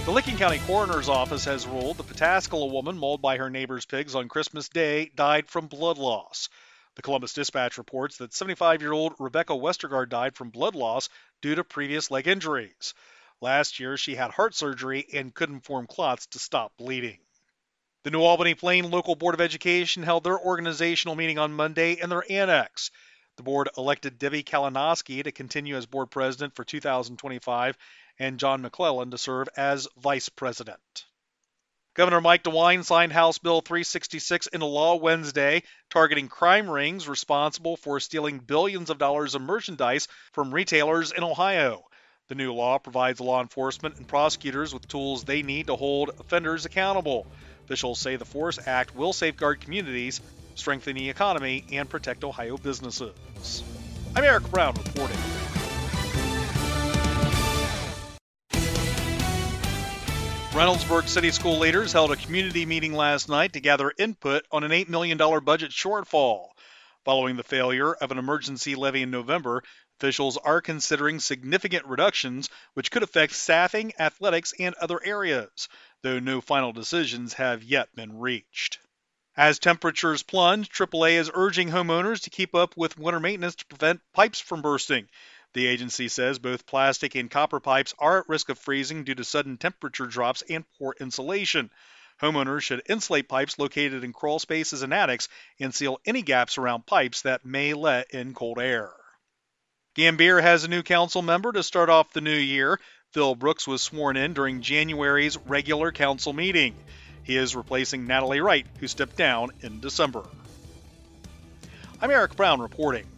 The Licking County Coroner's Office has ruled the Pataskala woman mauled by her neighbor's pigs on Christmas Day died from blood loss. The Columbus Dispatch reports that 75-year-old Rebecca Westergaard died from blood loss due to previous leg injuries. Last year, she had heart surgery and couldn't form clots to stop bleeding. The New Albany Plain Local Board of Education held their organizational meeting on Monday in their annex. The board elected Debbie Kalinowski to continue as board president for 2025 and John McClellan to serve as vice president. Governor Mike DeWine signed House Bill 366 into law Wednesday, targeting crime rings responsible for stealing billions of dollars of merchandise from retailers in Ohio. The new law provides law enforcement and prosecutors with tools they need to hold offenders accountable. Officials say the FORCE Act will safeguard communities, strengthen the economy, and protect Ohio businesses. I'm Eric Brown reporting. Reynoldsburg City School leaders held a community meeting last night to gather input on an $8 million budget shortfall. Following the failure of an emergency levy in November, officials are considering significant reductions which could affect staffing, athletics, and other areas, though no final decisions have yet been reached. As temperatures plunge, AAA is urging homeowners to keep up with winter maintenance to prevent pipes from bursting. The agency says both plastic and copper pipes are at risk of freezing due to sudden temperature drops and poor insulation. Homeowners should insulate pipes located in crawl spaces and attics and seal any gaps around pipes that may let in cold air. Gambier has a new council member to start off the new year. Phil Brooks was sworn in during January's regular council meeting. He is replacing Natalie Wright, who stepped down in December. I'm Eric Brown reporting.